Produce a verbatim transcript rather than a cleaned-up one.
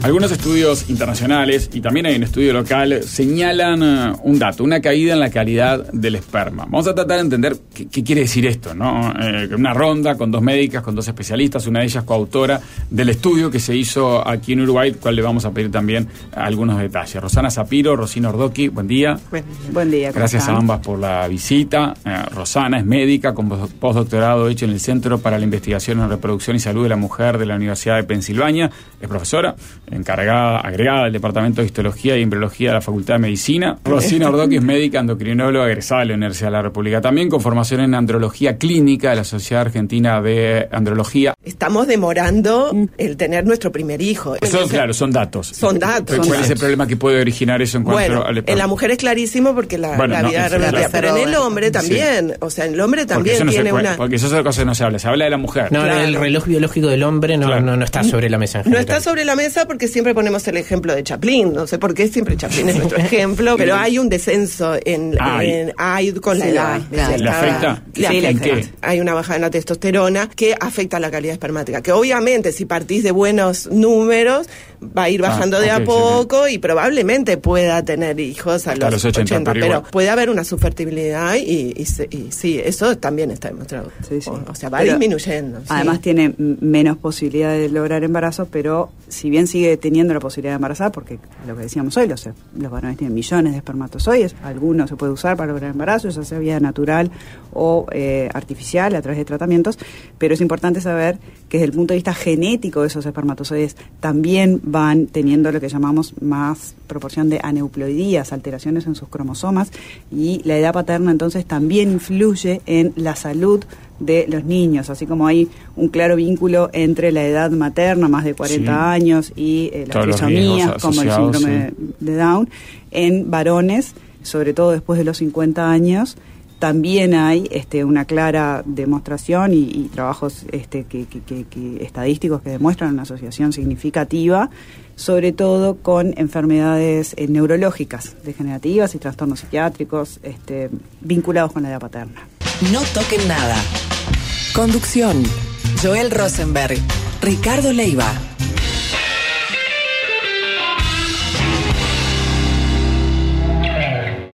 Algunos estudios internacionales y también hay un estudio local señalan uh, un dato, una caída en la calidad del esperma. Vamos a tratar de entender qué, qué quiere decir esto, ¿no? Eh, una ronda con dos médicas, con dos especialistas, una de ellas coautora del estudio que se hizo aquí en Uruguay, cual le vamos a pedir también algunos detalles. Rosana Zapiro, Rosina Ordoqui, buen día. Buen, buen día. Gracias están? a ambas por la visita. Eh, Rosana es médica con postdoctorado hecho en el Centro para la Investigación en Reproducción y Salud de la Mujer de la Universidad de Pensilvania. Es profesora, encargada, agregada del Departamento de Histología y Embriología de la Facultad de Medicina. Rosina Ordoqui es médica endocrinóloga egresada de la Universidad de la República, también con formación en andrología clínica de la Sociedad Argentina de Andrología. Estamos demorando el tener nuestro primer hijo. Eso, Entonces, claro, son datos. Son datos. ¿Cuál son es datos. el problema que puede originar eso en cuanto bueno, al esperma? En la mujer es clarísimo porque la, bueno, la no, vida es relativa, claro. pero en el hombre también. Sí. O sea, en el hombre también porque tiene no puede, una... Porque eso es otra cosa que no se habla, se habla de la mujer. No, claro. El reloj biológico del hombre no, claro. no, no está sobre la mesa en general. No está sobre la mesa porque siempre ponemos el ejemplo de Chaplin. No sé por qué siempre Chaplin es nuestro ejemplo, pero hay un descenso en, Ay. en ay, con la Sí, edad. claro. ¿Le afecta? Le Sí, afecta. ¿en qué? Hay una bajada en la testosterona que afecta la calidad espermática. Que obviamente si partís de buenos números va a ir bajando ah, de okay, a poco sí, sí. y probablemente pueda tener hijos a Hasta los, los ochenta, ochenta, pero, pero igual. puede haber una subfertilidad y, y, y, y sí, eso también está demostrado. Sí, sí. O, o sea, va pero disminuyendo. Además sí. tiene menos posibilidad de lograr embarazo, pero si bien sigue teniendo la posibilidad de embarazar, porque lo que decíamos hoy, los, los varones tienen millones de espermatozoides, algunos se puede usar para lograr embarazo, ya sea vía natural o eh, artificial a través de tratamientos, pero es importante saber que desde el punto de vista genético de esos espermatozoides también van teniendo lo que llamamos más proporción de aneuploidías, alteraciones en sus cromosomas, y la edad paterna entonces también influye en la salud de los niños, así como hay un claro vínculo entre la edad materna, más de cuarenta sí. años, y eh, las trisomías, como el síndrome sí. de Down, en varones, sobre todo después de los cincuenta años, también hay este, una clara demostración y, y trabajos este, que, que, que, que estadísticos que demuestran una asociación significativa, sobre todo con enfermedades eh, neurológicas, degenerativas y trastornos psiquiátricos este, vinculados con la edad paterna. No toquen nada. Conducción: Joel Rosenberg, Ricardo Leiva.